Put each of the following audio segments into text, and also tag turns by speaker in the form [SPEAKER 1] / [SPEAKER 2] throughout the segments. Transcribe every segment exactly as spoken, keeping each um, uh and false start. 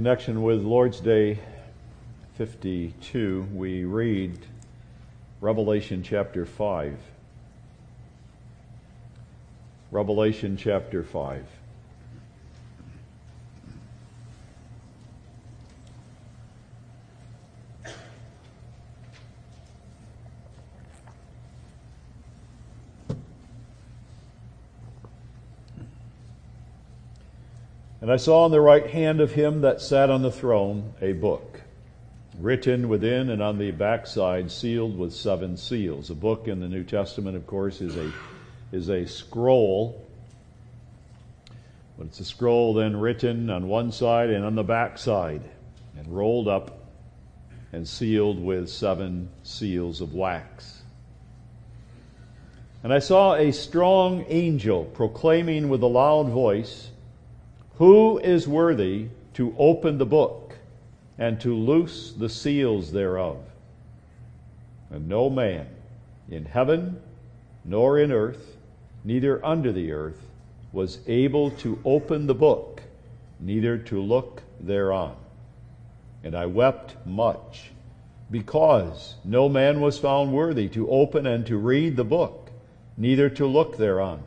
[SPEAKER 1] connection with Lord's Day fifty-two, we read Revelation chapter five. Revelation chapter five. And I saw on the right hand of him that sat on the throne a book, written within and on the backside, sealed with seven seals. A book in the New Testament, of course, is a is a scroll. But it's a scroll then written on one side and on the backside, and rolled up and sealed with seven seals of wax. And I saw a strong angel proclaiming with a loud voice, "Who is worthy to open the book and to loose the seals thereof?" And no man in heaven, nor in earth, neither under the earth, was able to open the book, neither to look thereon. And I wept much, because no man was found worthy to open and to read the book, neither to look thereon.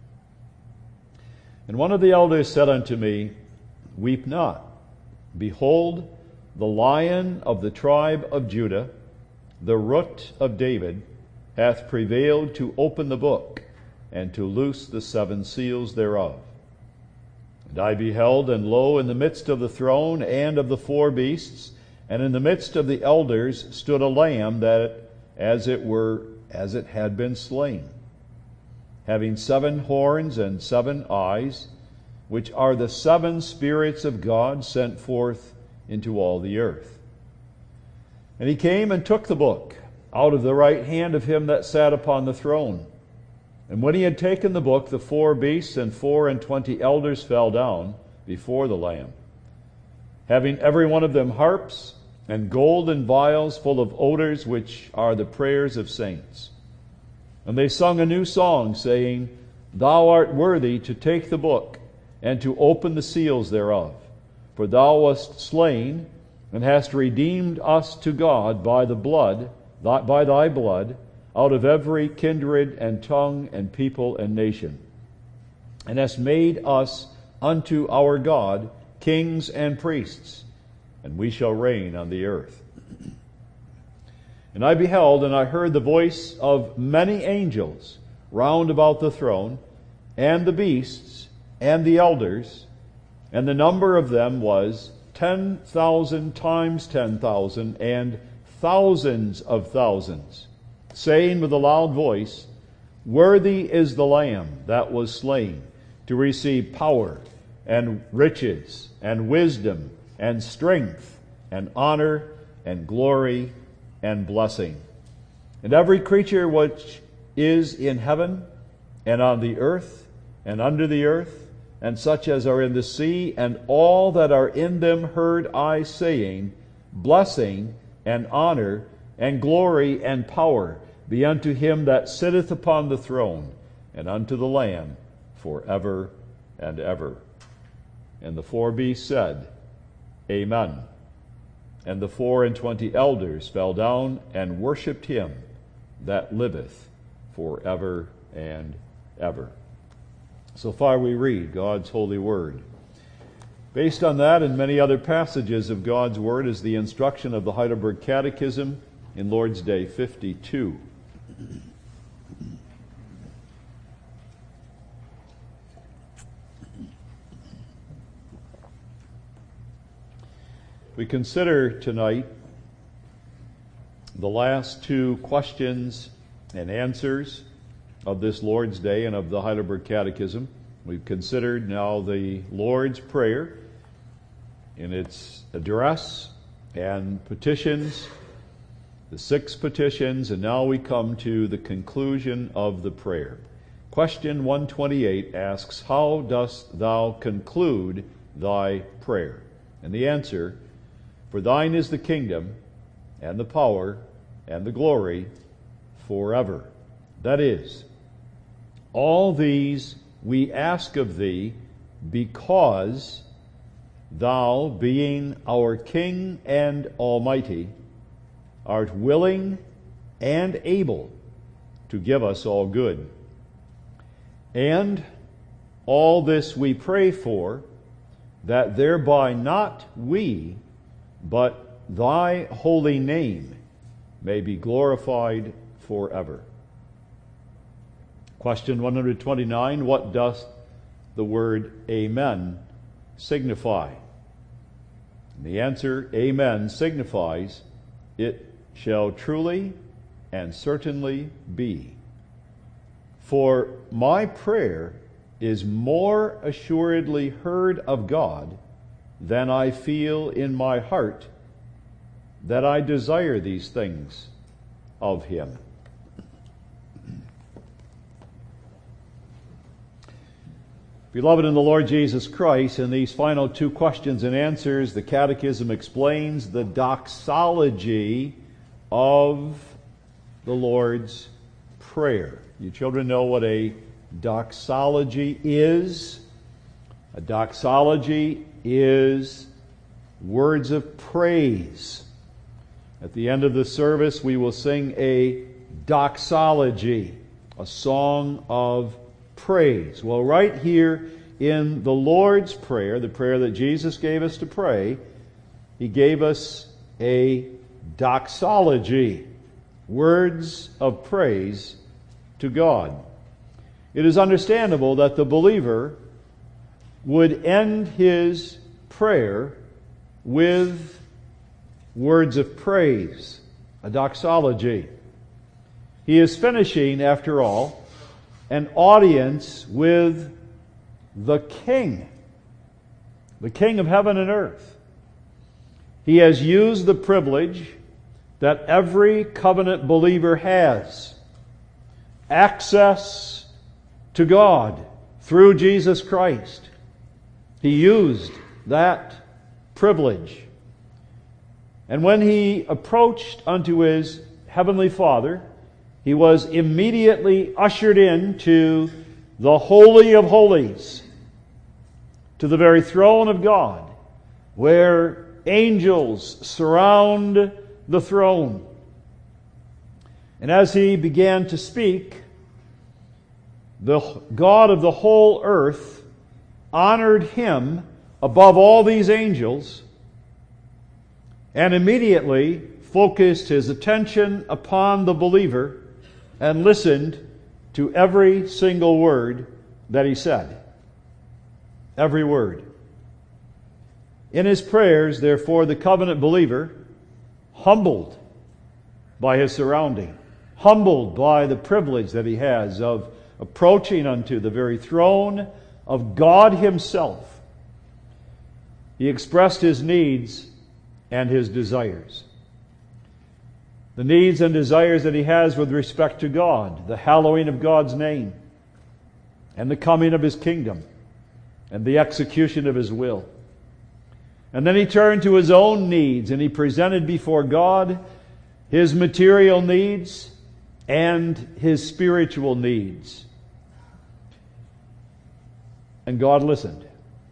[SPEAKER 1] And one of the elders said unto me, "Weep not. Behold, the Lion of the tribe of Judah, the Root of David, hath prevailed to open the book, and to loose the seven seals thereof." And I beheld, and lo, in the midst of the throne and of the four beasts, and in the midst of the elders, stood a lamb that, as it were, as it had been slain, having seven horns and seven eyes, which are the seven spirits of God sent forth into all the earth. And he came and took the book out of the right hand of him that sat upon the throne. And when he had taken the book, the four beasts and four and twenty elders fell down before the Lamb, having every one of them harps and golden vials full of odors, which are the prayers of saints. And they sung a new song, saying, "Thou art worthy to take the book and to open the seals thereof. For thou wast slain, and hast redeemed us to God by the blood, by thy blood, out of every kindred and tongue and people and nation, and hast made us unto our God kings and priests, and we shall reign on the earth." And I beheld, and I heard the voice of many angels round about the throne, and the beasts, and the elders, and the number of them was ten thousand times ten thousand, and thousands of thousands, saying with a loud voice, "Worthy is the Lamb that was slain to receive power, and riches, and wisdom, and strength, and honor, and glory, and blessing." And every creature which is in heaven, and on the earth, and under the earth, and such as are in the sea, and all that are in them, heard I saying, "Blessing, and honor, and glory, and power be unto him that sitteth upon the throne, and unto the Lamb, forever and ever." And the four beasts said, "Amen." And the four and twenty elders fell down and worshipped him that liveth forever and ever. So far we read God's holy word. Based on that and many other passages of God's word is the instruction of the Heidelberg Catechism in Lord's Day fifty-two. We consider tonight the last two questions and answers of this Lord's Day and of the Heidelberg Catechism. We've considered now the Lord's Prayer in its address and petitions, the six petitions, and now we come to the conclusion of the prayer. Question one twenty-eight asks, "How dost thou conclude thy prayer?" And the answer, "For thine is the kingdom, and the power, and the glory, forever." That is, all these we ask of thee because Thou, being our King and Almighty, art willing and able to give us all good. And all this we pray for, that thereby not we, but thy holy name may be glorified forever. Question one hundred twenty-nine, what doth the word Amen signify? And the answer, Amen, signifies it shall truly and certainly be. For my prayer is more assuredly heard of God than I feel in my heart that I desire these things of him. Beloved in the Lord Jesus Christ, in these final two questions and answers, the Catechism explains the doxology of the Lord's Prayer. You children know what a doxology is? A doxology is words of praise. At the end of the service, we will sing a doxology, a song of praise. Well, right here in the Lord's Prayer, the prayer that Jesus gave us to pray, he gave us a doxology, words of praise to God. It is understandable that the believer would end his prayer with words of praise, a doxology. He is finishing, after all, an audience with the King, the King of heaven and earth. He has used the privilege that every covenant believer has, access to God through Jesus Christ. He used that privilege. And when he approached unto his heavenly Father, he was immediately ushered into the Holy of Holies, to the very throne of God, where angels surround the throne. And as he began to speak, the God of the whole earth honored him above all these angels and immediately focused his attention upon the believer and listened to every single word that he said. Every word. In his prayers, therefore, the covenant believer, humbled by his surrounding, humbled by the privilege that he has of approaching unto the very throne of God himself, he expressed his needs and his desires. The needs and desires that he has with respect to God, the hallowing of God's name, and the coming of his kingdom, and the execution of his will. And then he turned to his own needs, and he presented before God his material needs and his spiritual needs. And God listened.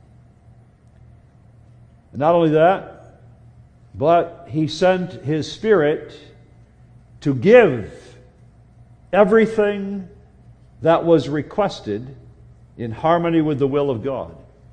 [SPEAKER 1] And not only that, but he sent his Spirit to give everything that was requested in harmony with the will of God.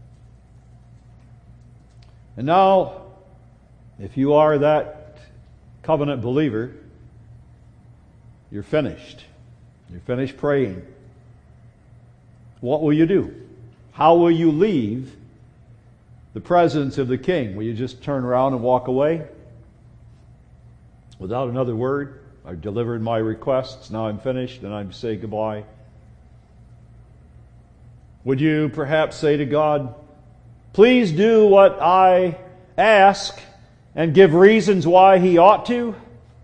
[SPEAKER 1] And now, if you are that covenant believer, you're finished. You're finished praying. What will you do? How will you leave the presence of the King? Will you just turn around and walk away without another word? I've delivered my requests, now I'm finished, and I'm saying goodbye. Would you perhaps say to God, please do what I ask, and give reasons why he ought to?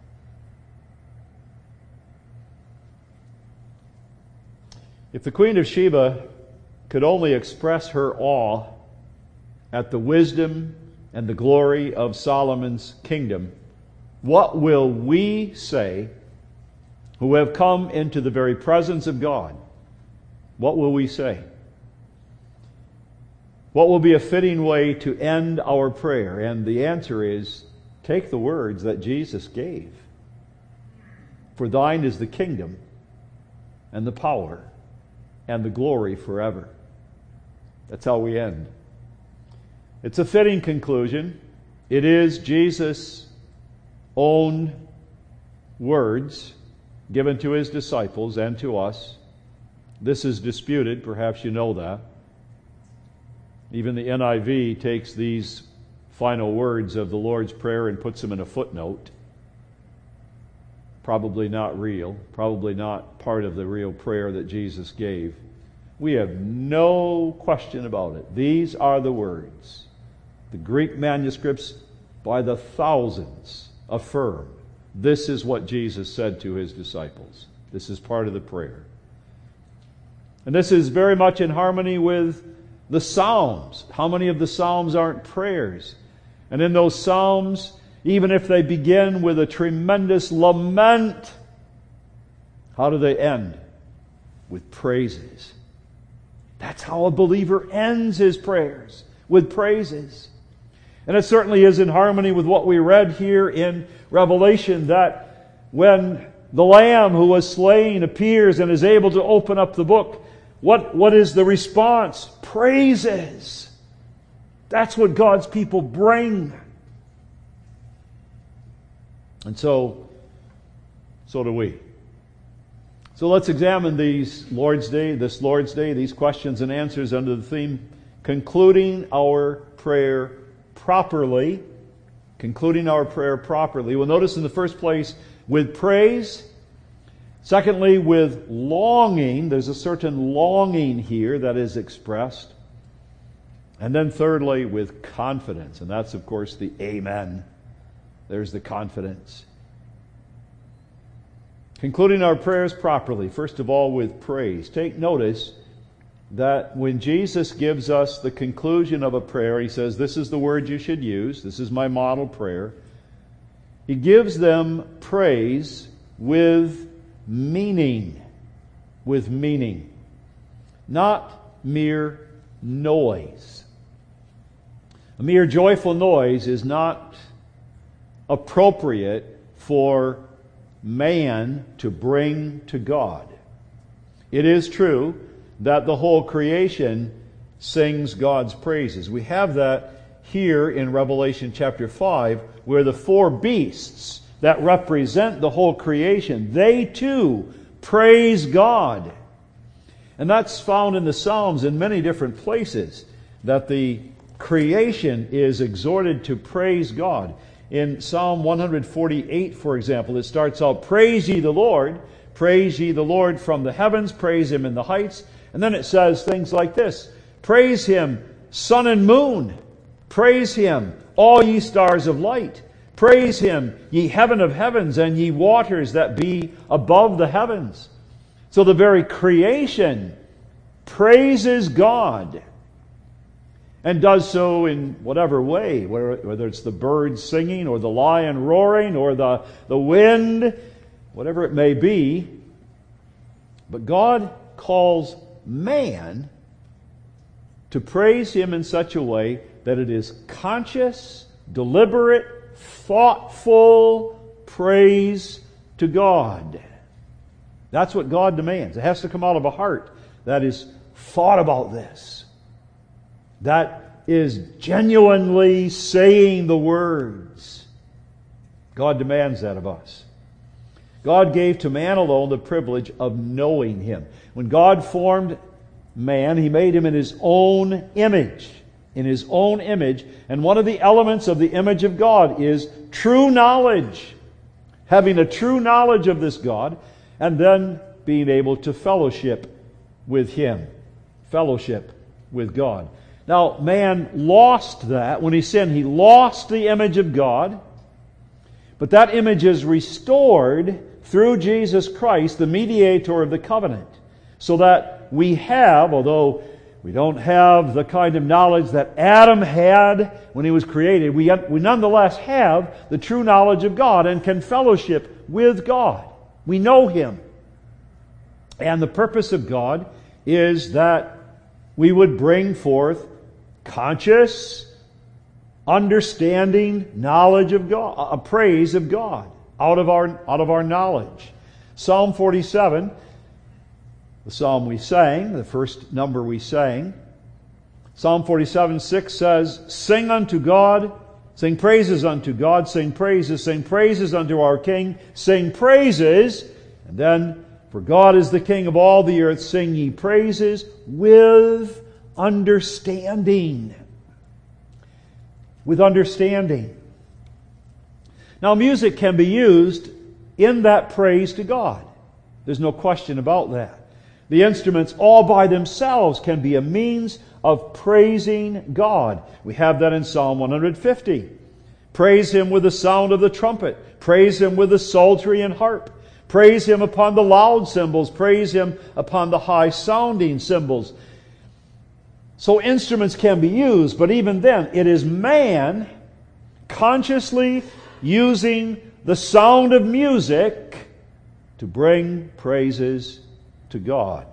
[SPEAKER 1] If the Queen of Sheba could only express her awe at the wisdom and the glory of Solomon's kingdom, what will we say who have come into the very presence of God? What will we say? What will be a fitting way to end our prayer? And the answer is, take the words that Jesus gave. For thine is the kingdom and the power and the glory forever. That's how we end. It's a fitting conclusion. It is Jesus' own words given to his disciples and to us. This is disputed. Perhaps you know that. Even the N I V takes these final words of the Lord's Prayer and puts them in a footnote. Probably not real. Probably not part of the real prayer that Jesus gave. We have no question about it. These are the words. The Greek manuscripts by the thousands affirm this is what Jesus said to his disciples. This is part of the prayer. And this is very much in harmony with the Psalms. How many of the Psalms aren't prayers? And in those Psalms, even if they begin with a tremendous lament, how do they end? With praises. That's how a believer ends his prayers, with praises. And it certainly is in harmony with what we read here in Revelation, that when the Lamb who was slain appears and is able to open up the book, what, what is the response? Praises. That's what God's people bring. And so, so do we. So let's examine these Lord's Day, this Lord's Day, these questions and answers under the theme, concluding our prayer properly. Concluding our prayer properly. We'll notice in the first place, with praise. Secondly, with longing. There's a certain longing here that is expressed. And then thirdly, with confidence. And that's, of course, the amen. There's the confidence. Concluding our prayers properly. First of all, with praise. Take notice that when Jesus gives us the conclusion of a prayer, he says, this is the word you should use. This is my model prayer. He gives them praise with meaning. With meaning. Not mere noise. A mere joyful noise is not appropriate for man to bring to God. It is true that the whole creation sings God's praises. We have that here in Revelation chapter five, where the four beasts that represent the whole creation, they too praise God. And that's found in the Psalms in many different places, that the creation is exhorted to praise God. In Psalm one forty-eight, for example, it starts out, praise ye the Lord, praise ye the Lord from the heavens, praise Him in the heights. And then it says things like this, praise Him, sun and moon, praise Him, all ye stars of light, praise Him, ye heaven of heavens, and ye waters that be above the heavens. So the very creation praises God, and does so in whatever way, whether it's the birds singing, or the lion roaring, or the, the wind, whatever it may be. But God calls man to praise Him in such a way that it is conscious, deliberate, thoughtful praise to God. That's what God demands. It has to come out of a heart that is thought about this, that is genuinely saying the words. God demands that of us. God gave to man alone the privilege of knowing Him. When God formed man, He made him in His own image. In His own image. And one of the elements of the image of God is true knowledge. Having a true knowledge of this God, and then being able to fellowship with Him. Fellowship with God. Now, man lost that. When he sinned, he lost the image of God. But that image is restored through Jesus Christ, the mediator of the covenant. So that we have, although we don't have the kind of knowledge that Adam had when he was created, we, we nonetheless have the true knowledge of God and can fellowship with God. We know Him. And the purpose of God is that we would bring forth conscious, understanding knowledge of God, a praise of God out of our out of our knowledge. Psalm forty-seven, the psalm we sang, the first number we sang. Psalm forty-seven, six says, "Sing unto God, sing praises unto God, sing praises, sing praises unto our King, sing praises." And then, "For God is the King of all the earth, sing ye praises with understanding." With understanding. Now, music can be used in that praise to God. There's no question about that. The instruments all by themselves can be a means of praising God. We have that in Psalm one fifty. Praise Him with the sound of the trumpet. Praise Him with the psaltery and harp. Praise Him upon the loud cymbals. Praise Him upon the high-sounding cymbals. So instruments can be used, but even then, it is man consciously using the sound of music to bring praises to God.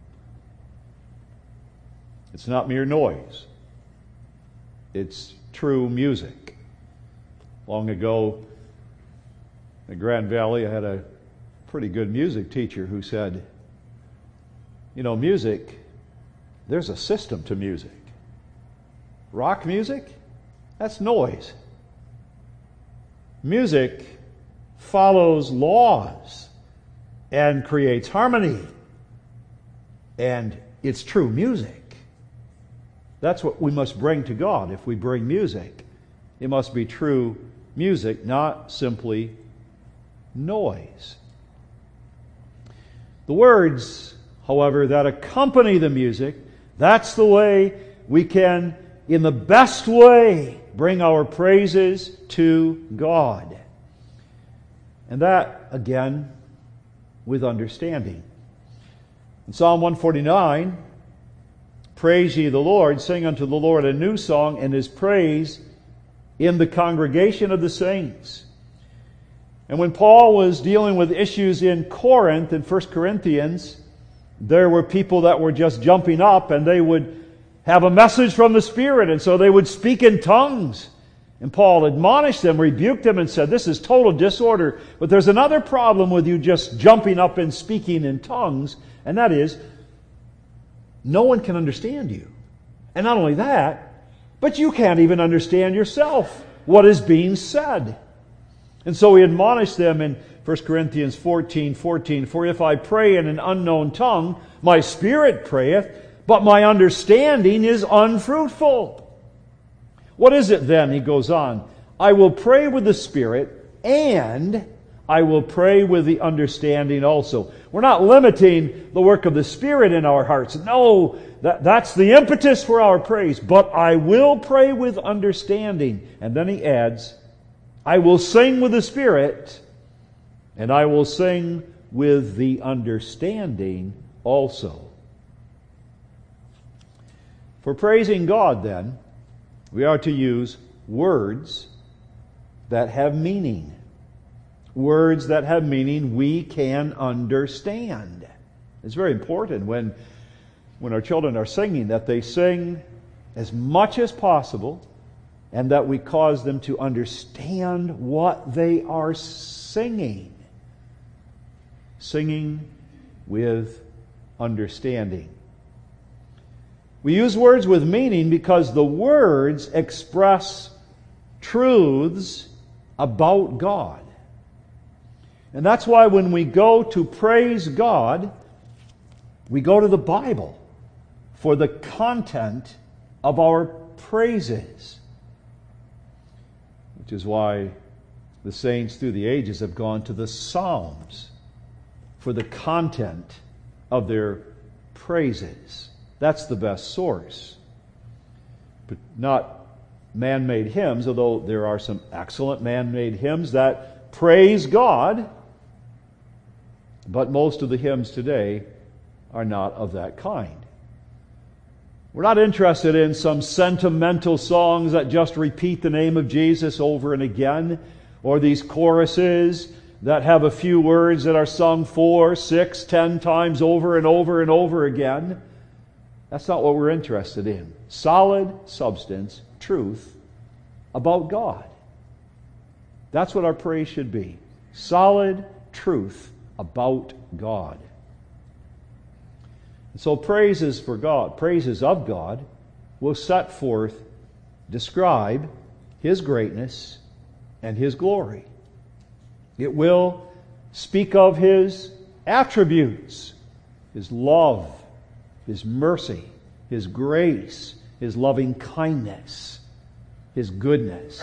[SPEAKER 1] It's not mere noise. It's true music. Long ago, in Grand Valley, I had a pretty good music teacher who said, you know, music, there's a system to music. Rock music, that's noise. Music follows laws and creates harmony. And it's true music. That's what we must bring to God if we bring music. It must be true music, not simply noise. The words, however, that accompany the music, that's the way we can, in the best way, bring our praises to God. And that, again, with understanding. In Psalm one forty-nine, "Praise ye the Lord, sing unto the Lord a new song, and His praise in the congregation of the saints." And when Paul was dealing with issues in Corinth, in First Corinthians, there were people that were just jumping up and they would have a message from the Spirit, and so they would speak in tongues. And Paul admonished them, rebuked them, and said, this is total disorder. But there's another problem with you just jumping up and speaking in tongues, and that is, no one can understand you. And not only that, but you can't even understand yourself, what is being said. And so he admonished them in First Corinthians fourteen fourteen, "For if I pray in an unknown tongue, my spirit prayeth, but my understanding is unfruitful." What is it then? He goes on, "I will pray with the Spirit, and I will pray with the understanding also." We're not limiting the work of the Spirit in our hearts. No, that, that's the impetus for our praise. But I will pray with understanding. And then he adds, "I will sing with the Spirit, and I will sing with the understanding also." For praising God, then, we are to use words that have meaning. Words that have meaning we can understand. It's very important when, when our children are singing that they sing as much as possible and that we cause them to understand what they are singing. Singing with understanding. We use words with meaning because the words express truths about God. And that's why when we go to praise God, we go to the Bible for the content of our praises. Which is why the saints through the ages have gone to the Psalms for the content of their praises. That's the best source. But not man-made hymns, although there are some excellent man-made hymns that praise God. But most of the hymns today are not of that kind. We're not interested in some sentimental songs that just repeat the name of Jesus over and again, or these choruses that have a few words that are sung four, six, ten times over and over and over again. That's not what we're interested in. Solid substance, truth about God. That's what our praise should be. Solid truth about God. And so praises for God, praises of God, will set forth, describe His greatness and His glory. It will speak of His attributes, His love, His mercy, His grace, His loving kindness, His goodness.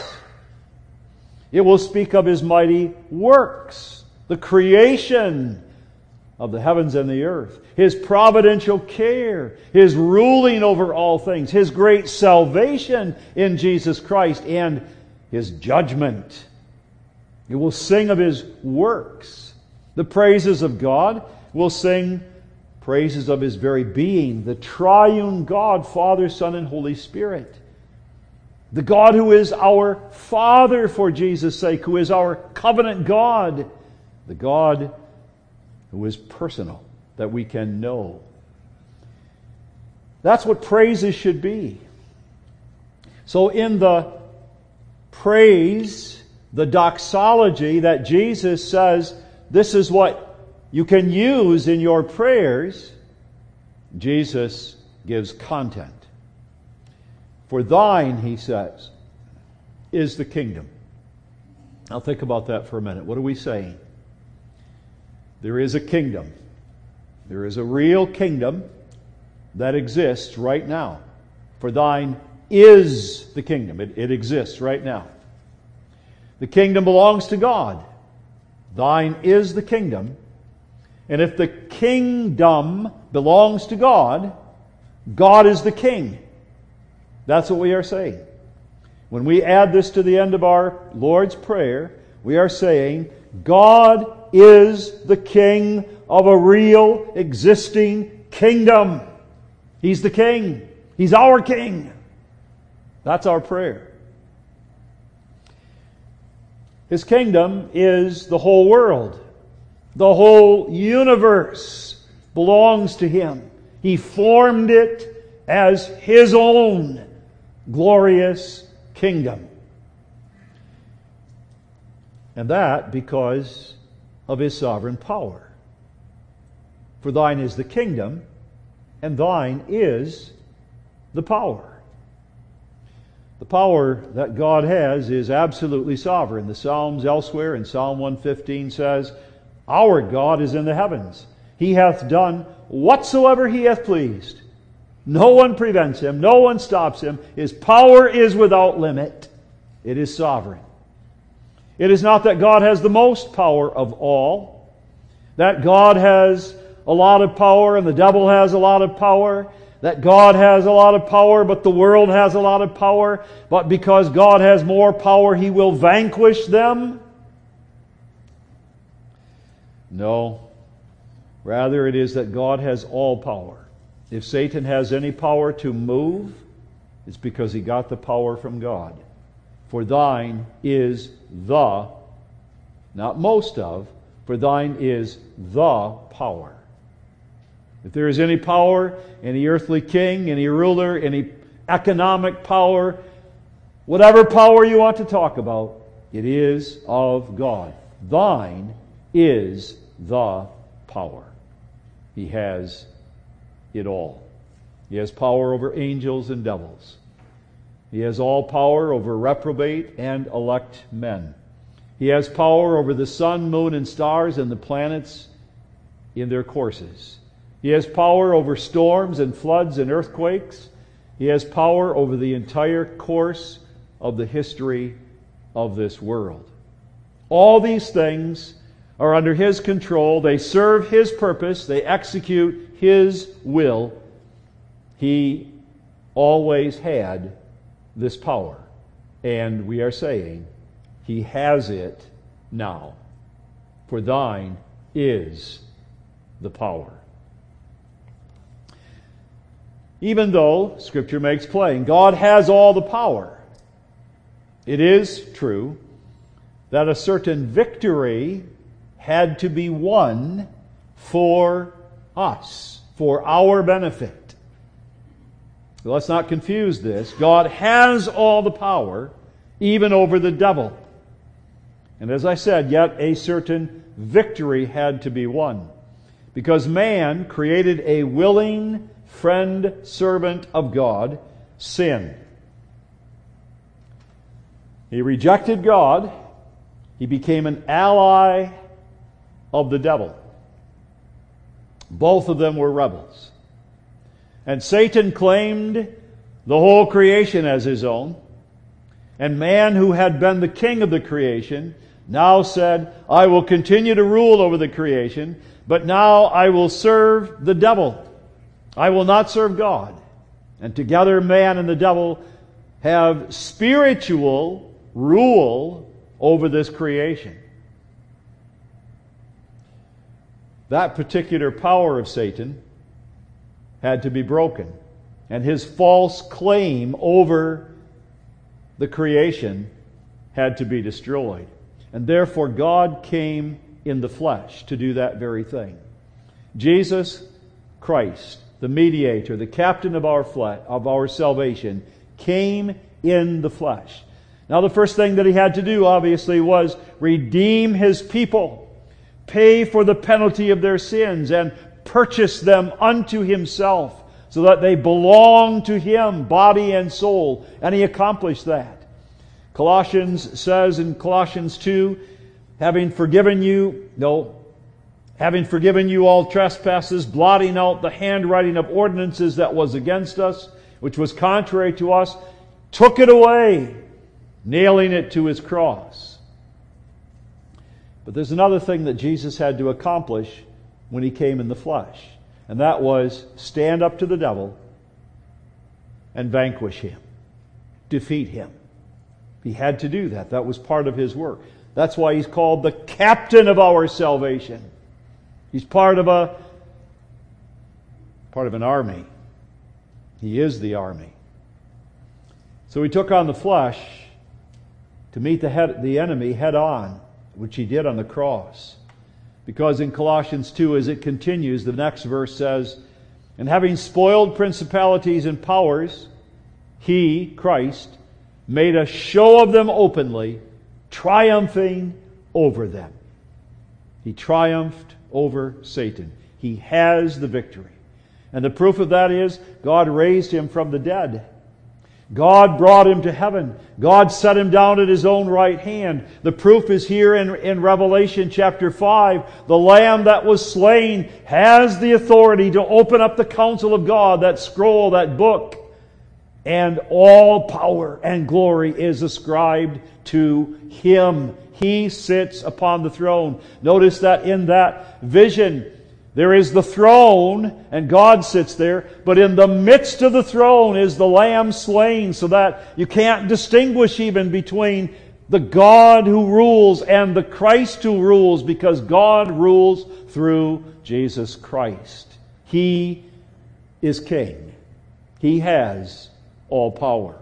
[SPEAKER 1] It will speak of His mighty works, the creation of the heavens and the earth, His providential care, His ruling over all things, His great salvation in Jesus Christ, and His judgment. It will sing of His works. The praises of God will sing praises of His very being, the triune God, Father, Son, and Holy Spirit. The God who is our Father for Jesus' sake, who is our covenant God. The God who is personal, that we can know. That's what praises should be. So in the praise, the doxology that Jesus says, this is what you can use in your prayers, Jesus gives content. For thine, He says, is the kingdom. Now think about that for a minute. What are we saying? There is a kingdom. There is a real kingdom that exists right now. For thine is the kingdom. It, it exists right now. The kingdom belongs to God. Thine is the kingdom. And if the kingdom belongs to God, God is the king. That's what we are saying. When we add this to the end of our Lord's Prayer, we are saying, God is the king of a real existing kingdom. He's the king. He's our king. That's our prayer. His kingdom is the whole world. The whole universe belongs to Him. He formed it as His own glorious kingdom. And that because of His sovereign power. For thine is the kingdom, and thine is the power. The power that God has is absolutely sovereign. The Psalms elsewhere in Psalm one fifteen says, our God is in the heavens. He hath done whatsoever He hath pleased. No one prevents Him. No one stops Him. His power is without limit. It is sovereign. It is not that God has the most power of all, that God has a lot of power and the devil has a lot of power, that God has a lot of power but the world has a lot of power, but because God has more power He will vanquish them. No. Rather it is that God has all power. If Satan has any power to move, it's because he got the power from God. For thine is the, not most of, for thine is the power. If there is any power, any earthly king, any ruler, any economic power, whatever power you want to talk about, it is of God. Thine is the power. He has it all. He has power over angels and devils. He has all power over reprobate and elect men. He has power over the sun, moon, and stars and the planets in their courses. He has power over storms and floods and earthquakes. He has power over the entire course of the history of this world. All these things are under His control. They serve His purpose. They execute His will. He always had this power. And we are saying, He has it now. For thine is the power. Even though, Scripture makes plain, God has all the power, it is true that a certain victory had to be won for us, for our benefit. Let's not confuse this. God has all the power, even over the devil. And as I said, yet a certain victory had to be won. Because man, created a willing friend, servant of God, sinned. He rejected God. He became an ally of the devil. Both of them were rebels. And Satan claimed the whole creation as his own. And man, who had been the king of the creation, now said, I will continue to rule over the creation, but now I will serve the devil. I will not serve God. And together man and the devil have spiritual rule over this creation. That particular power of Satan had to be broken. And his false claim over the creation had to be destroyed. And therefore God came in the flesh to do that very thing. Jesus Christ, the mediator, the captain of our flesh, of our salvation, came in the flesh. Now the first thing that he had to do, obviously, was redeem his people, pay for the penalty of their sins, and purchase them unto himself, so that they belong to him, body and soul. And he accomplished that. Colossians says in Colossians two, having forgiven you, no, having forgiven you all trespasses, blotting out the handwriting of ordinances that was against us, which was contrary to us, took it away, nailing it to his cross. But there's another thing that Jesus had to accomplish when he came in the flesh, and that was stand up to the devil and vanquish him, defeat him. He had to do that. That was part of his work. That's why he's called the captain of our salvation. He's part of a part of an army. He is the army. So he took on the flesh to meet the head, the enemy head on, which he did on the cross. Because in Colossians two, as it continues, the next verse says, and having spoiled principalities and powers, he, Christ, made a show of them openly, triumphing over them. He triumphed over Satan. He has the victory. And the proof of that is God raised him from the dead. God brought him to heaven. God set him down at his own right hand. The proof is here in, in Revelation chapter five. The Lamb that was slain has the authority to open up the counsel of God, that scroll, that book. And all power and glory is ascribed to him. He sits upon the throne. Notice that in that vision, there is the throne, and God sits there, but in the midst of the throne is the Lamb slain, so that you can't distinguish even between the God who rules and the Christ who rules, because God rules through Jesus Christ. He is King. He has all power.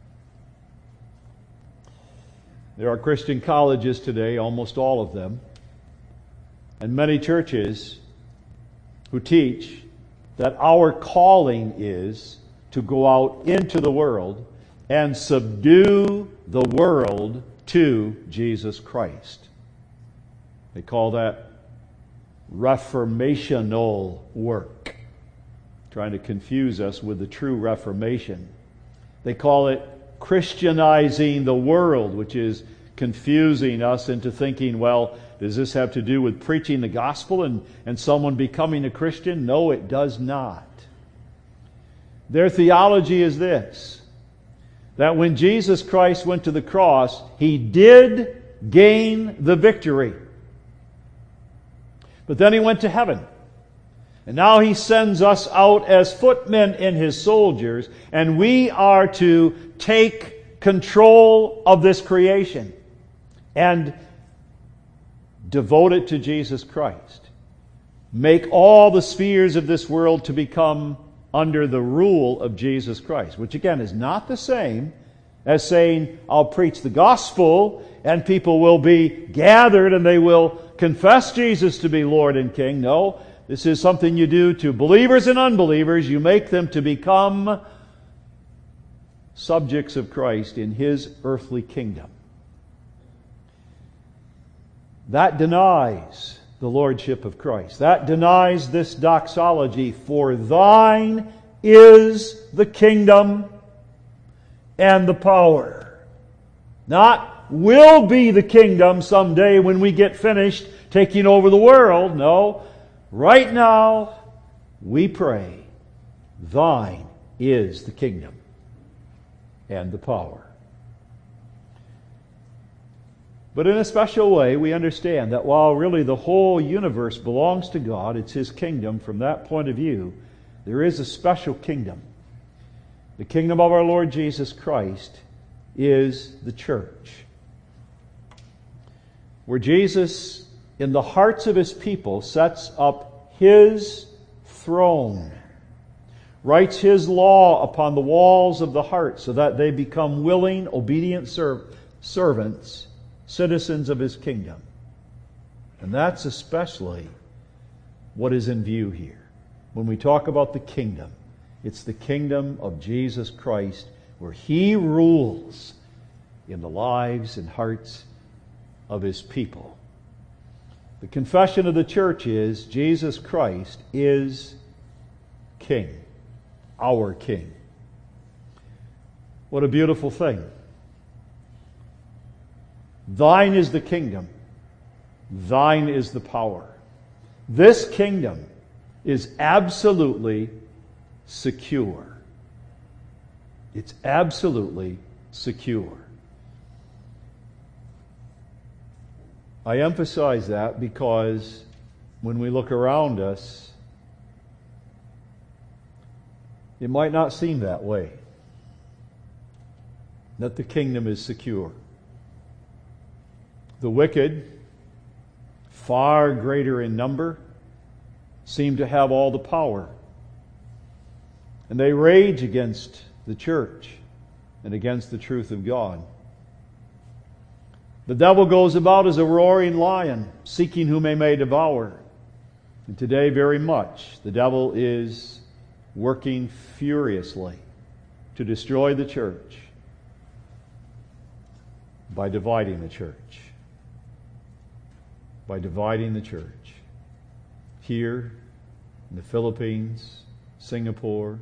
[SPEAKER 1] There are Christian colleges today, almost all of them, and many churches who teach that our calling is to go out into the world and subdue the world to Jesus Christ. They call that reformational work, trying to confuse us with the true Reformation. They call it Christianizing the world, which is confusing us into thinking, well, does this have to do with preaching the gospel and, and someone becoming a Christian? No, it does not. Their theology is this, that when Jesus Christ went to the cross, He did gain the victory. But then He went to heaven. And now He sends us out as footmen in His soldiers, and we are to take control of this creation and devote it to Jesus Christ. Make all the spheres of this world to become under the rule of Jesus Christ, which again is not the same as saying, I'll preach the gospel and people will be gathered and they will confess Jesus to be Lord and King. No, this is something you do to believers and unbelievers. You make them to become subjects of Christ in His earthly kingdom. That denies the lordship of Christ. That denies this doxology, for thine is the kingdom and the power. Not will be the kingdom someday when we get finished taking over the world. No. Right now, we pray, thine is the kingdom and the power. But in a special way, we understand that while really the whole universe belongs to God, it's His kingdom, from that point of view, there is a special kingdom. The kingdom of our Lord Jesus Christ is the church, where Jesus, in the hearts of His people, sets up His throne, writes His law upon the walls of the heart so that they become willing, obedient serv- servants, citizens of His kingdom. And that's especially what is in view here. When we talk about the kingdom, it's the kingdom of Jesus Christ, where He rules in the lives and hearts of His people. The confession of the church is Jesus Christ is King, our King. What a beautiful thing. Thine is the kingdom. Thine is the power. This kingdom is absolutely secure. It's absolutely secure. I emphasize that because when we look around us, it might not seem that way, that the kingdom is secure. The wicked, far greater in number, seem to have all the power. And they rage against the church and against the truth of God. The devil goes about as a roaring lion, seeking whom he may devour. And today, very much, the devil is working furiously to destroy the church by dividing the church. By dividing the church. Here, in the Philippines, Singapore,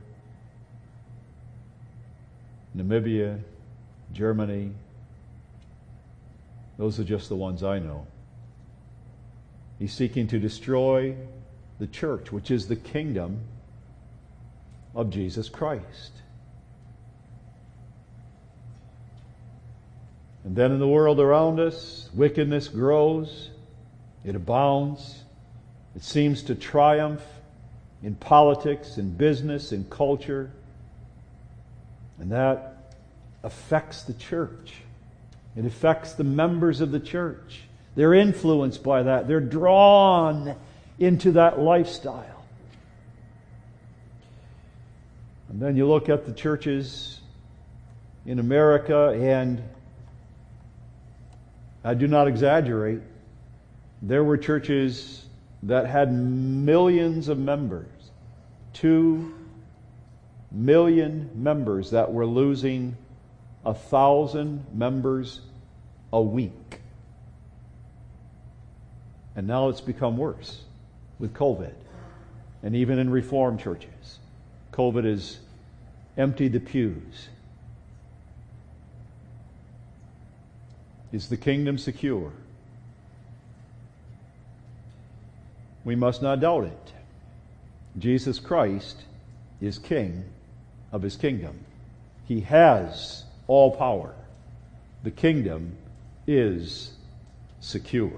[SPEAKER 1] Namibia, Germany. Those are just the ones I know. He's seeking to destroy the church, which is the kingdom of Jesus Christ. And then in the world around us, wickedness grows. It abounds. It seems to triumph in politics, in business, in culture. And that affects the church. It affects the members of the church. They're influenced by that. They're drawn into that lifestyle. And then you look at the churches in America, and I do not exaggerate. There were churches that had millions of members, two million members, that were losing a thousand members a week. And now it's become worse with COVID. And even in Reformed churches, COVID has emptied the pews. Is the kingdom secure? We must not doubt it. Jesus Christ is King of His kingdom. He has all power. The kingdom is secure.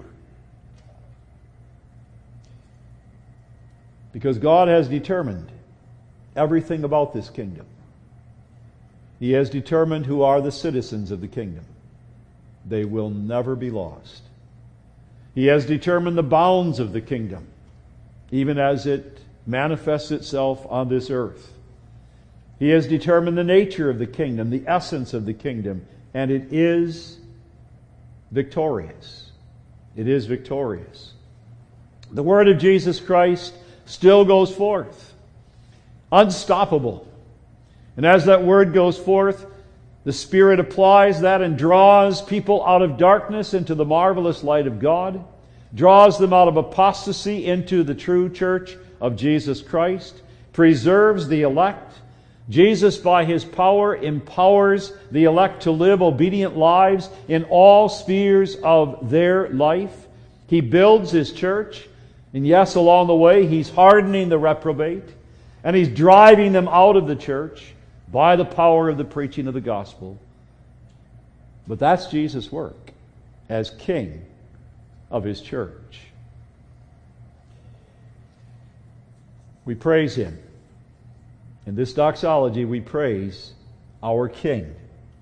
[SPEAKER 1] Because God has determined everything about this kingdom. He has determined who are the citizens of the kingdom. They will never be lost. He has determined the bounds of the kingdom, even as it manifests itself on this earth. He has determined the nature of the kingdom, the essence of the kingdom, and it is victorious. It is victorious. The word of Jesus Christ still goes forth, unstoppable. And as that word goes forth, The Spirit applies that and draws people out of darkness into the marvelous light of God, draws them out of apostasy into the true church of Jesus Christ, preserves the elect. Jesus, by His power, empowers the elect to live obedient lives in all spheres of their life. He builds His church, and yes, along the way, He's hardening the reprobate, and He's driving them out of the church by the power of the preaching of the gospel. But that's Jesus' work as King of His church. We praise Him. In this doxology, we praise our King.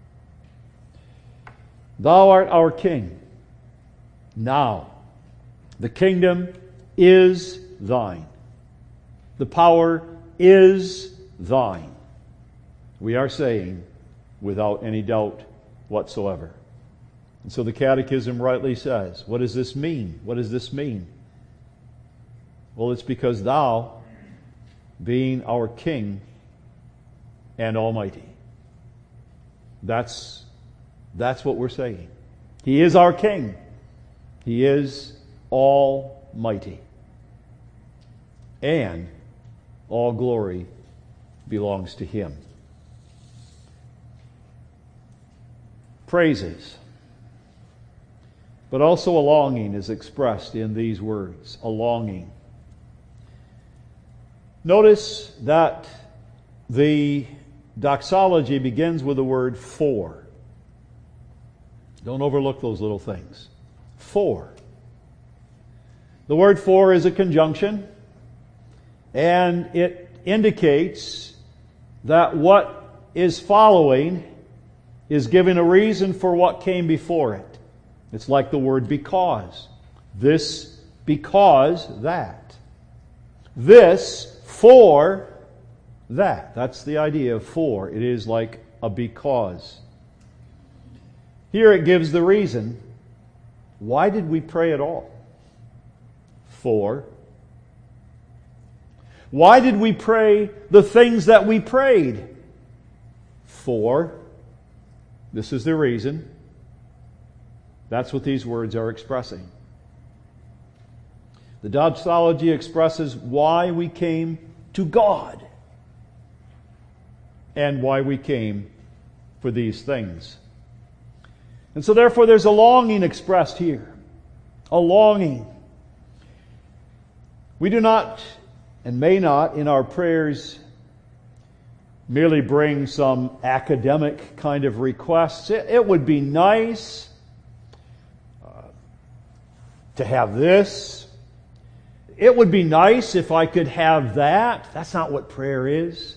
[SPEAKER 1] Thou art our King. Now, the kingdom is thine. The power is thine. We are saying, without any doubt whatsoever. And so the Catechism rightly says, what does this mean? What does this mean? Well, it's because thou, being our King and Almighty. That's, that's what we're saying. He is our King. He is Almighty. And all glory belongs to Him. Praises. But also a longing is expressed in these words. A longing. Notice that the doxology begins with the word for. Don't overlook those little things. For. The word for is a conjunction, and it indicates that what is following is giving a reason for what came before it. It's like the word because. This because that. This for that. That's the idea of for. It is like a because. Here it gives the reason. Why did we pray at all? For. Why did we pray the things that we prayed? For. This is the reason. That's what these words are expressing. The doxology expresses why we came to God and why we came for these things. And so therefore there's a longing expressed here. A longing. We do not and may not in our prayers merely bring some academic kind of requests. It, it would be nice uh, to have this. It would be nice if I could have that. That's not what prayer is.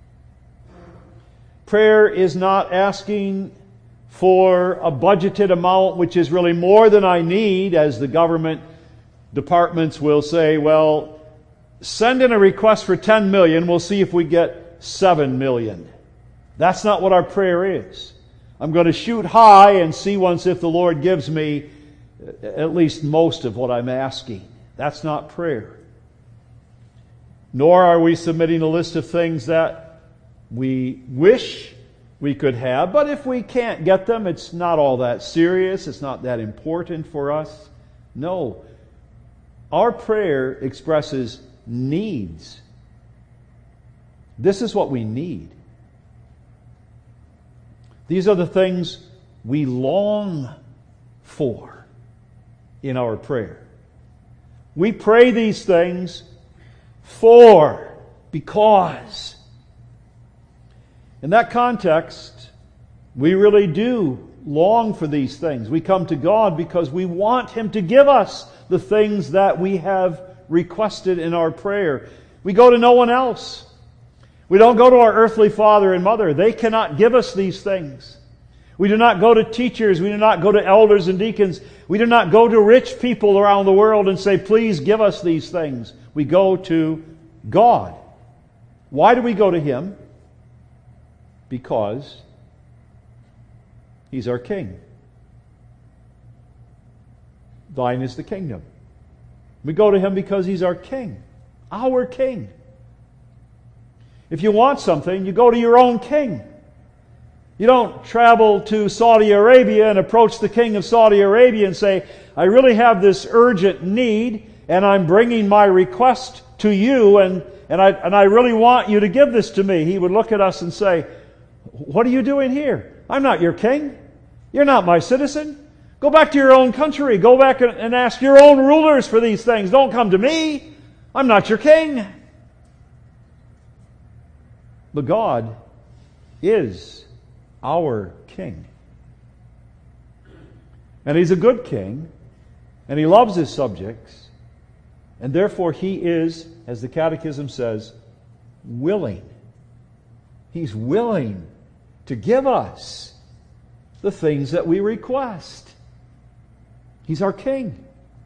[SPEAKER 1] Prayer is not asking for a budgeted amount which is really more than I need, as the government departments will say, well, send in a request for ten million, we'll see if we get seven million. That's not what our prayer is. I'm going to shoot high and see once if the Lord gives me at least most of what I'm asking. That's not prayer. Nor are we submitting a list of things that we wish we could have, but if we can't get them, it's not all that serious. It's not that important for us. No. Our prayer expresses needs. This is what we need. These are the things we long for in our prayer. We pray these things for, because. In that context, we really do long for these things. We come to God because we want Him to give us the things that we have requested in our prayer. We go to no one else. We don't go to our earthly father and mother. They cannot give us these things. We do not go to teachers. We do not go to elders and deacons. We do not go to rich people around the world and say, please give us these things. We go to God. Why do we go to Him? Because He's our King. Thine is the kingdom. We go to Him because He's our King. Our King. If you want something, you go to your own king. You don't travel to Saudi Arabia and approach the king of Saudi Arabia and say, I really have this urgent need, and I'm bringing my request to you, and, and, I, and I really want you to give this to me. He would look at us and say, what are you doing here? I'm not your king. You're not my citizen. Go back to your own country. Go back and, and ask your own rulers for these things. Don't come to me. I'm not your king. But God is our king. And He's a good king, and He loves His subjects, and therefore He is, as the Catechism says, willing. He's willing to give us the things that we request. He's our king.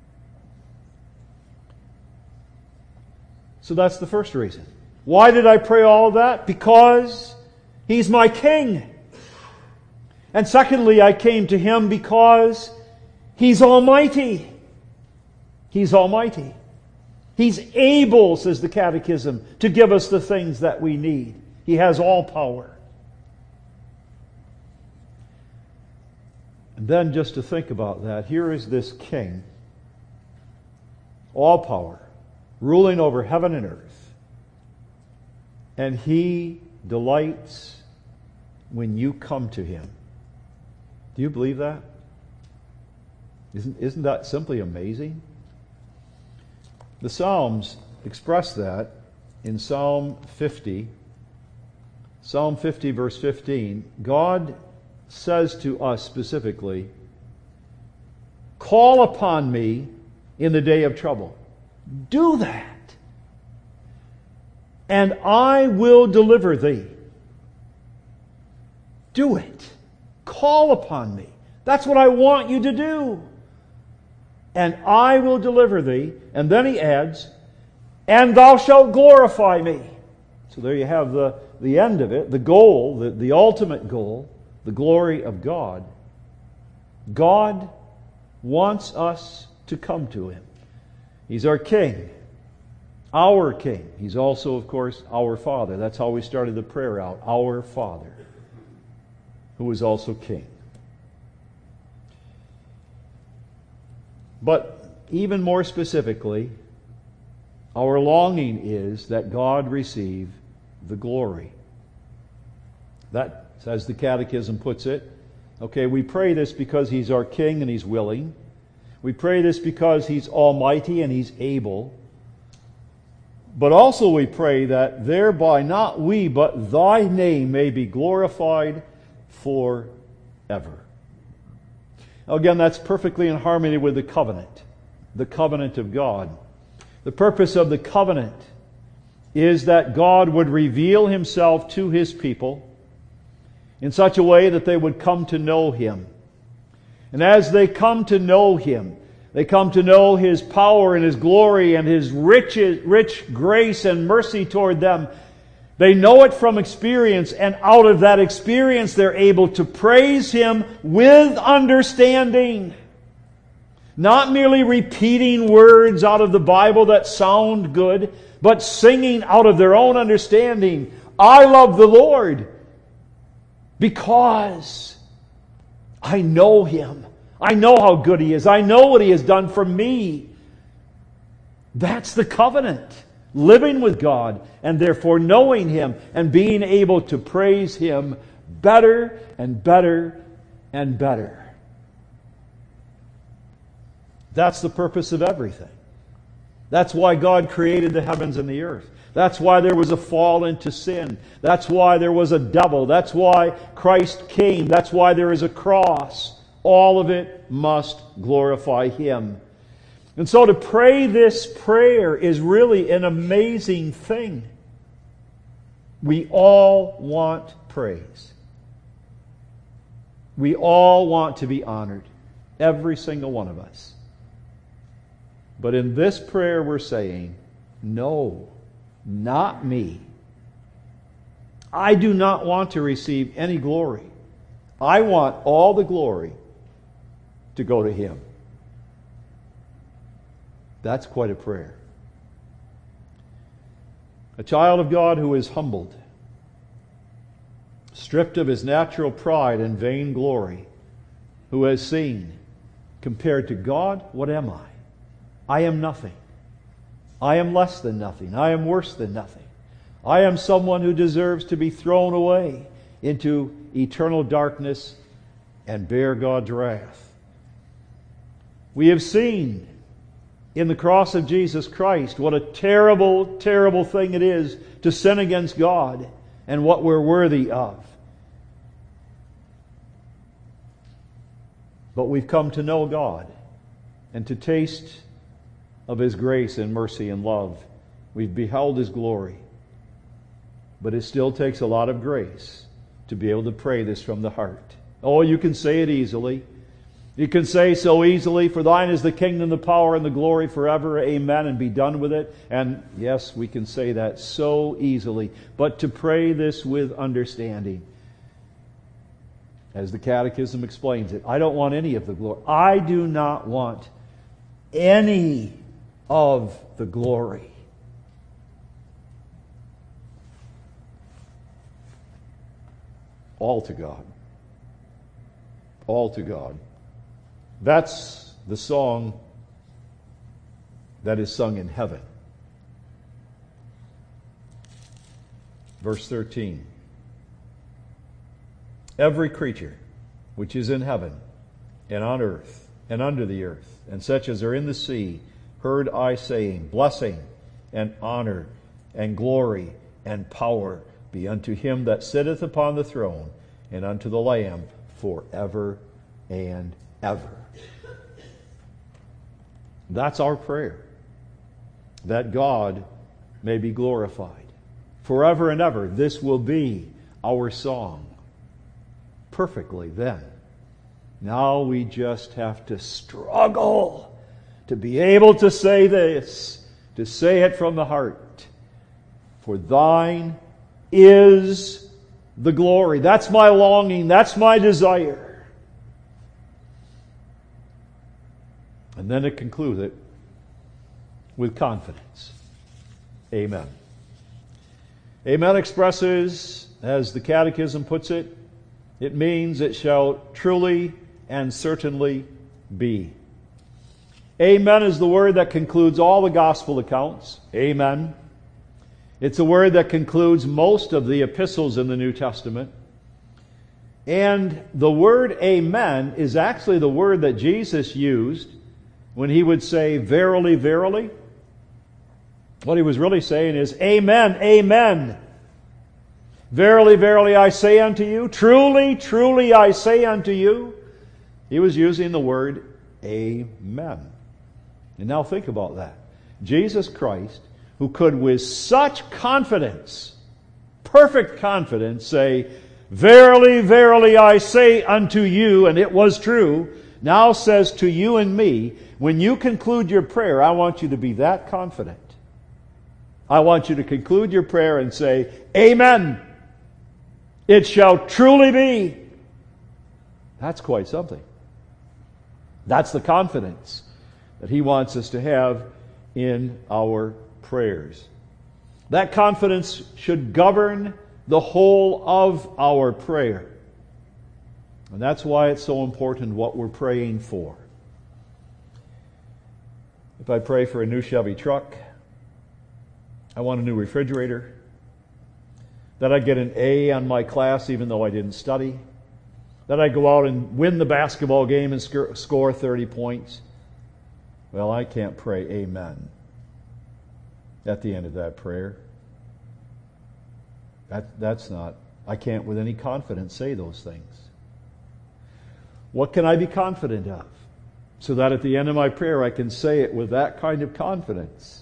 [SPEAKER 1] So that's the first reason. Why did I pray all of that? Because He's my king. And secondly, I came to Him because He's almighty. He's almighty. He's able, says the Catechism, to give us the things that we need. He has all power. And then just to think about that, here is this king, all power, ruling over heaven and earth. And He delights when you come to Him. Do you believe that? Isn't, isn't that simply amazing? The Psalms express that in Psalm fifty. Psalm fifty, verse fifteen. God says to us specifically, call upon me in the day of trouble. Do that, and I will deliver thee. Do it. Call upon me. That's what I want you to do. And I will deliver thee. And then he adds, and thou shalt glorify me. So there you have the, the end of it, the goal, the, the ultimate goal, the glory of God. God wants us to come to Him. He's our King, our King. He's also, of course, our Father. That's how we started the prayer out, our Father, who is also King. But even more specifically, our longing is that God receive the glory. That, as the Catechism puts it, okay, we pray this because He's our King and He's willing. We pray this because He's almighty and He's able. But also we pray that thereby not we, but Thy name may be glorified forever. Again, that's perfectly in harmony with the covenant, the covenant of God. The purpose of the covenant is that God would reveal Himself to His people in such a way that they would come to know Him. And as they come to know Him, they come to know His power and His glory and His rich, rich grace and mercy toward them. They know it from experience, and out of that experience they're able to praise Him with understanding. Not merely repeating words out of the Bible that sound good, but singing out of their own understanding, I love the Lord because I know Him. I know how good He is. I know what He has done for me. That's the covenant. Living with God and therefore knowing Him and being able to praise Him better and better and better. That's the purpose of everything. That's why God created the heavens and the earth. That's why there was a fall into sin. That's why there was a devil. That's why Christ came. That's why there is a cross. All of it must glorify Him. And so to pray this prayer is really an amazing thing. We all want praise. We all want to be honored. Every single one of us. But in this prayer we're saying, no, not me. I do not want to receive any glory. I want all the glory to go to Him. That's quite a prayer. A child of God who is humbled stripped of his natural pride and vain glory, who has seen, compared to God, what am I? I am nothing. I am less than nothing. I am worse than nothing. I am someone who deserves to be thrown away into eternal darkness and bear God's wrath. We have seen in the cross of Jesus Christ what a terrible, terrible thing it is to sin against God and what we're worthy of. But we've come to know God and to taste of His grace and mercy and love. We've beheld His glory. But it still takes a lot of grace to be able to pray this from the heart. Oh, you can say it easily. You can say so easily, for thine is the kingdom, the power, and the glory forever. Amen. And be done with it. And yes, we can say that so easily. But to pray this with understanding, as the Catechism explains it, I don't want any of the glory. I do not want any of the glory. All to God. All to God. That's the song that is sung in heaven. Verse thirteen. Every creature which is in heaven and on earth and under the earth, and such as are in the sea, heard I saying, blessing and honor and glory and power be unto him that sitteth upon the throne and unto the Lamb forever and ever. That's our prayer, that God may be glorified. Forever and ever, this will be our song. Perfectly then. Now we just have to struggle to be able to say this, to say it from the heart. For thine is the glory. That's my longing. That's my desire. And then it concludes it with confidence. Amen. Amen expresses, as the Catechism puts it, it means it shall truly and certainly be. Amen is the word that concludes all the gospel accounts. Amen. It's a word that concludes most of the epistles in the New Testament. And the word amen is actually the word that Jesus used when he would say, verily, verily. What he was really saying is, amen, amen. Verily, verily, I say unto you, truly, truly, I say unto you. He was using the word amen. And now think about that. Jesus Christ, who could with such confidence, perfect confidence, say, verily, verily, I say unto you, and it was true, now says to you and me, when you conclude your prayer, I want you to be that confident. I want you to conclude your prayer and say, amen. It shall truly be. That's quite something. That's the confidence that He wants us to have in our prayers. That confidence should govern the whole of our prayer. And that's why it's so important what we're praying for. If I pray for a new Chevy truck, I want a new refrigerator, that I get an A on my class even though I didn't study, that I go out and win the basketball game and sc- score thirty points, well, I can't pray amen at the end of that prayer. That, that's not, I can't with any confidence say those things. What can I be confident of? So that at the end of my prayer I can say it with that kind of confidence.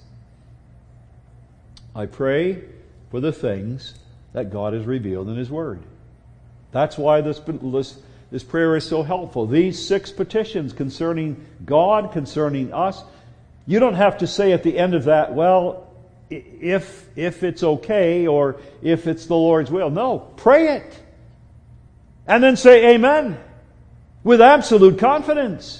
[SPEAKER 1] I pray for the things that God has revealed in His Word. That's why this, this, this prayer is so helpful. These six petitions concerning God, concerning us, you don't have to say at the end of that, well, if, if it's okay or if it's the Lord's will. No, pray it. And then say amen with absolute confidence.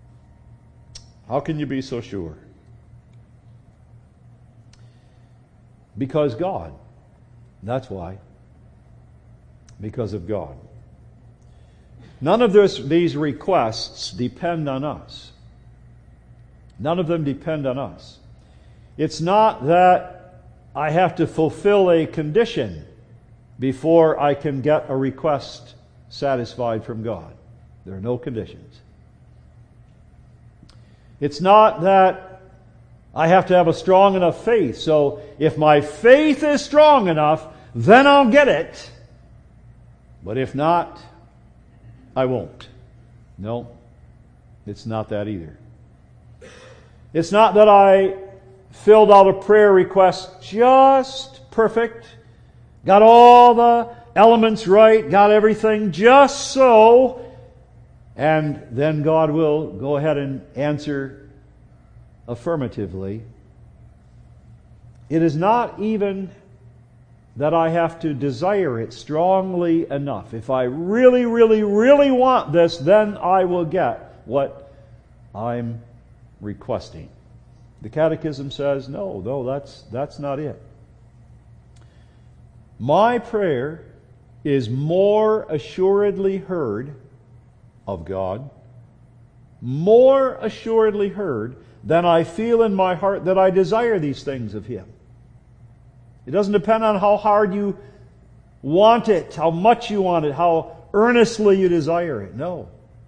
[SPEAKER 1] How can you be so sure? Because God. That's why. Because of God. None of this, these requests depend on us. None of them depend on us. It's not that I have to fulfill a condition before I can get a request satisfied from God. There are no conditions. It's not that I have to have a strong enough faith. So if my faith is strong enough, then I'll get it. But if not, I won't. No, it's not that either. It's not that I filled out a prayer request just perfect, got all the elements right, got everything just so, and then God will go ahead and answer affirmatively. It is not even that I have to desire it strongly enough. If I really, really, really want this, then I will get what I'm requesting. The Catechism says, no, no, that's that's not it. My prayer is more assuredly heard of God, more assuredly heard than I feel in my heart that I desire these things of Him. It doesn't depend on how hard you want it, how much you want it, how earnestly you desire it. No.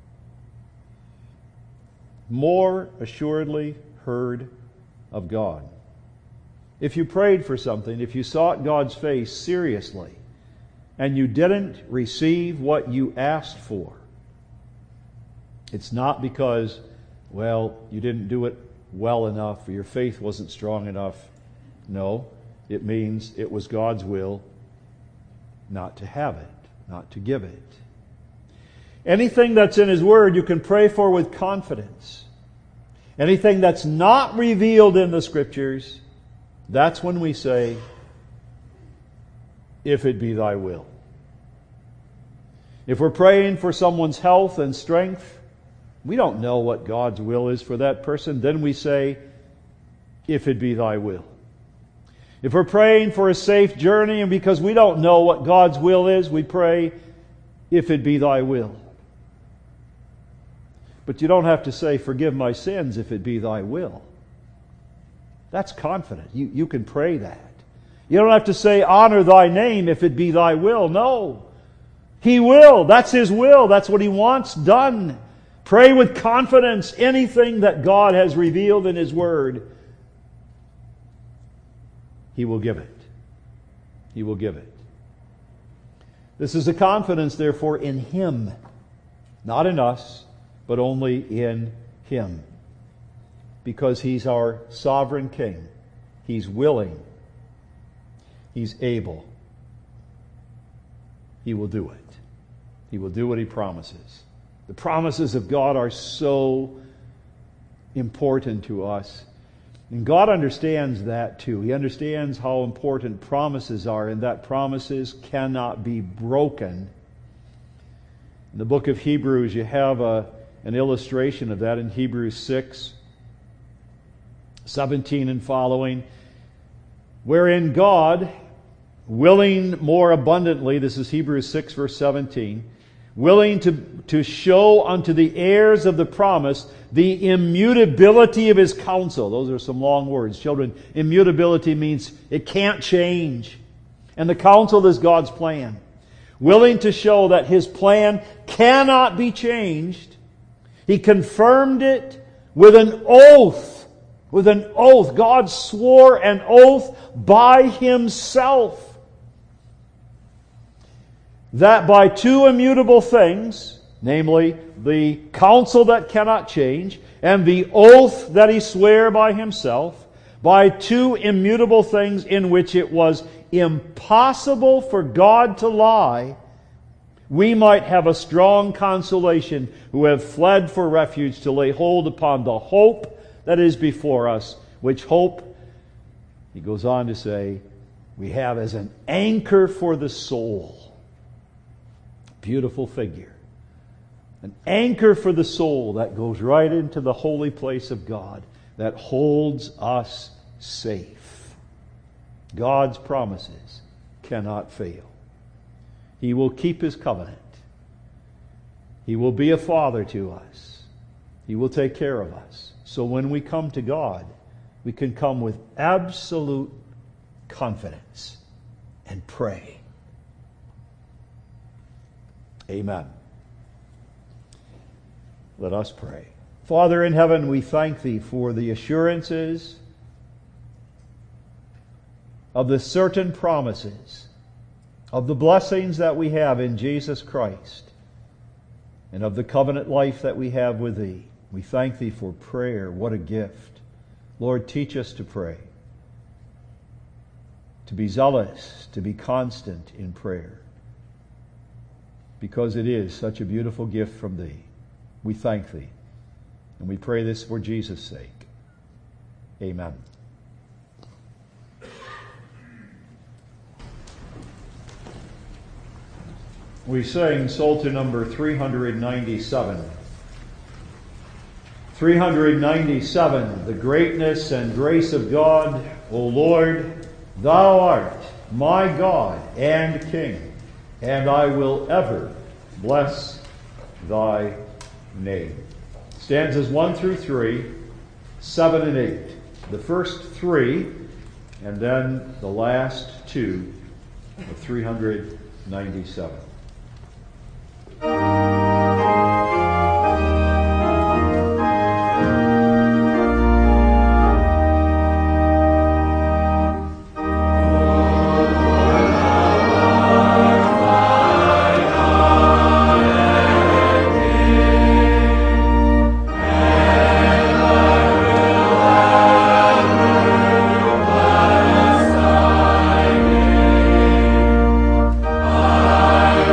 [SPEAKER 1] More assuredly heard of God. If you prayed for something, if you sought God's face seriously, and you didn't receive what you asked for, it's not because, well, you didn't do it well enough, or your faith wasn't strong enough. No, it means it was God's will not to have it, not to give it. Anything that's in His Word you can pray for with confidence. Anything that's not revealed in the Scriptures, that's when we say, if it be Thy will. If we're praying for someone's health and strength, we don't know what God's will is for that person, then we say, if it be Thy will. If we're praying for a safe journey, and because we don't know what God's will is, we pray, if it be Thy will. But you don't have to say, forgive my sins if it be Thy will. That's confident. You, you can pray that. You don't have to say, honor Thy name if it be Thy will. No. He will. That's His will. That's what He wants done. Pray with confidence anything that God has revealed in His Word. He will give it. He will give it. This is a confidence, therefore, in Him. Not in us, but only in Him. Because He's our sovereign King. He's willing. He's able. He will do it. He will do what He promises. The promises of God are so important to us. And God understands that too. He understands how important promises are, and that promises cannot be broken. In the book of Hebrews, you have a, an illustration of that in Hebrews six, seventeen and following, wherein God, willing more abundantly, this is Hebrews six verse seventeen, willing to, to show unto the heirs of the promise the immutability of His counsel. Those are some long words. Children, immutability means it can't change. And the counsel is God's plan. Willing to show that His plan cannot be changed. He confirmed it with an oath. With an oath. God swore an oath by Himself that by two immutable things, namely the counsel that cannot change and the oath that He sware by Himself, by two immutable things in which it was impossible for God to lie, we might have a strong consolation who have fled for refuge to lay hold upon the hope that is before us, which hope, he goes on to say, we have as an anchor for the soul. Beautiful figure. An anchor for the soul that goes right into the holy place of God, that holds us safe. God's promises cannot fail. He will keep His covenant. He will be a father to us. He will take care of us. So when we come to God, we can come with absolute confidence and pray. Amen. Let us pray. Father in heaven, we thank Thee for the assurances of the certain promises, of the blessings that we have in Jesus Christ, and of the covenant life that we have with Thee. We thank Thee for prayer. What a gift. Lord, teach us to pray, to be zealous, to be constant in prayer, because it is such a beautiful gift from Thee. We thank Thee, and we pray this for Jesus' sake. Amen. We sing Psalter number three ninety-seven. three ninety-seven, the greatness and grace of God, O Lord, Thou art my God and King, and I will ever bless Thy name. Stanzas one through three, seven and eight. The first three, and then the last two of three ninety-seven.
[SPEAKER 2] I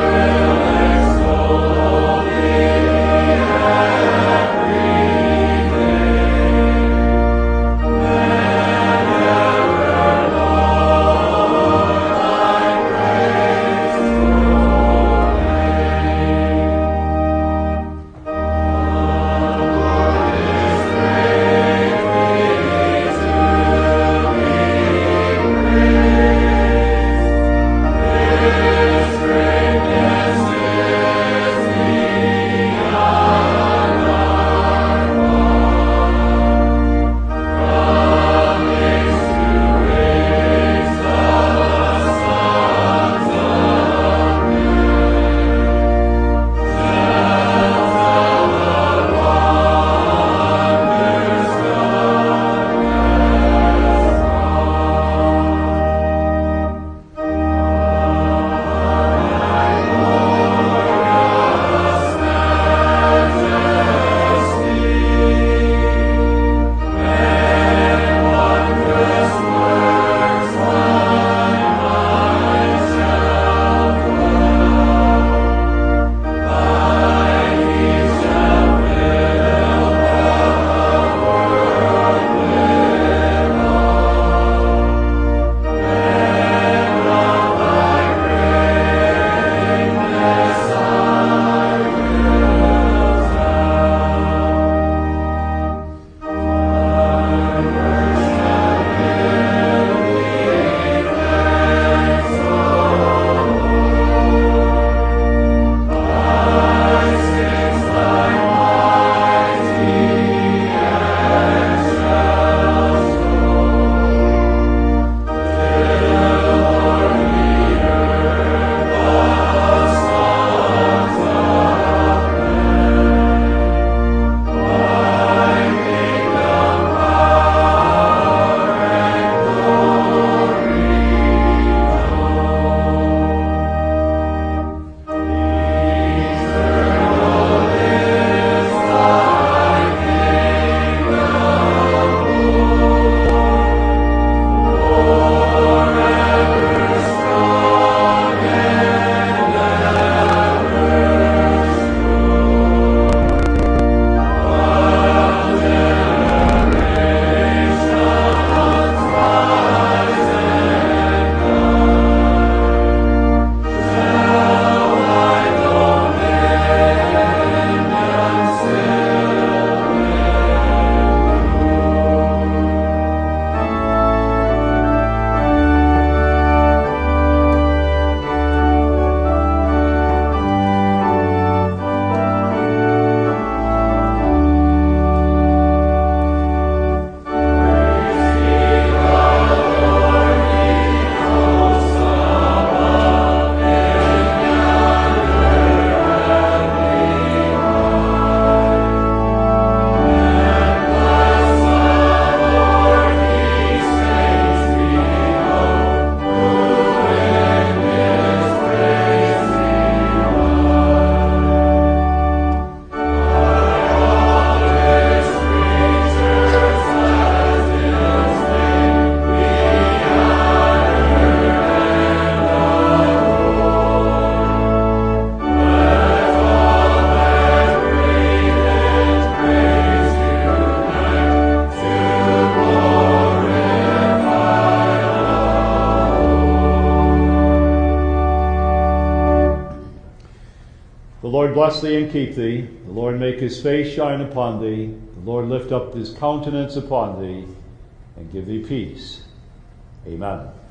[SPEAKER 1] Lord bless thee and keep thee. The Lord make his face shine upon thee. The Lord lift up his countenance upon thee and give thee peace. Amen.